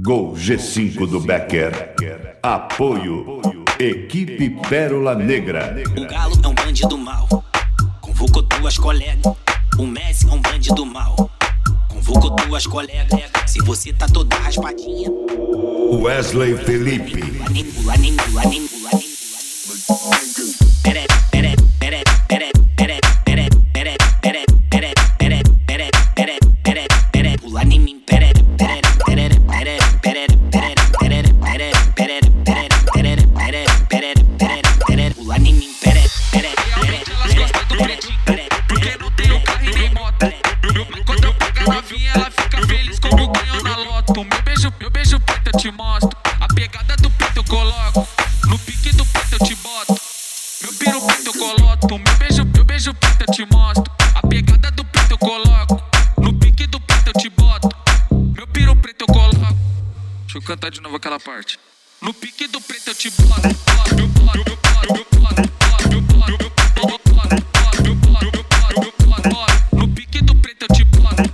Gol G5 do Becker. Apoio. Equipe Pérola Negra. O Galo é um bandido mau, convocou tuas colegas. O Messi é um bandido mau, convocou tuas colegas. Se você tá toda raspadinha, Wesley Felipe. Ela fica feliz como ganhou na loto. Meu beijo preto eu te mostro. A pegada do preto eu coloco. No pique do preto eu te boto. Meu piro preto eu coloco. Meu beijo preto eu te mostro. A pegada do preto eu coloco. No pique do preto eu te boto. Meu piro preto eu coloco. Deixa eu cantar de novo aquela parte. No pique do preto eu te boto. No pique do preto eu te boto.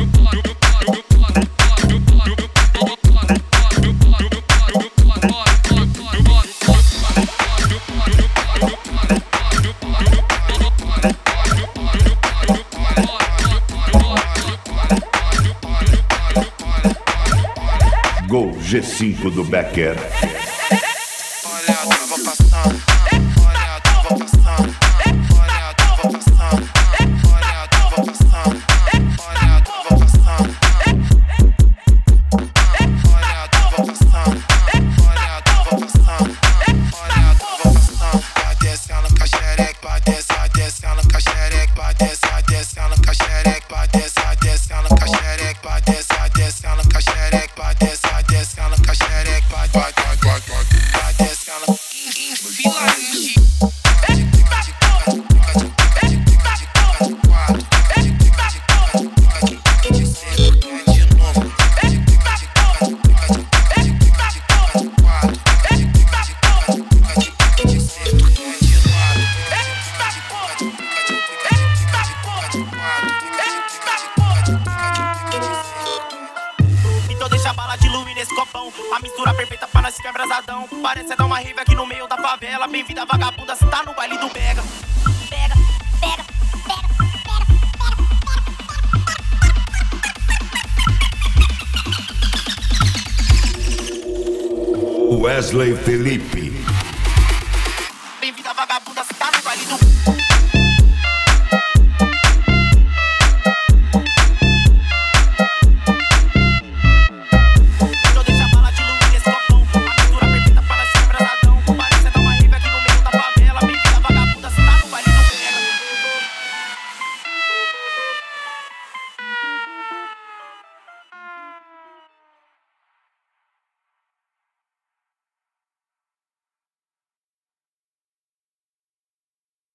Gol G5 do Becker. Olha a trava passando, olha a trava passando, olha a trava passando, olha a trava passando, olha a trava passando, olha a trava passando, olha a trava passando, olha a trava passando. Vai descendo com a xereca, vai descendo com a xereca, vai descendo com a xereca, vai descendo com a xereca, vai descendo com a xereca, vai descendo com a xereca, vai descendo. Então deixa a bala de lume nesse copão. A mistura perfeita pra nós ficar abrasadão. Parece dar uma rave aqui no meio da favela. Bem-vinda vagabunda, cê tá no baile do Pega. Pega, pega, pega, Wesley Felipe.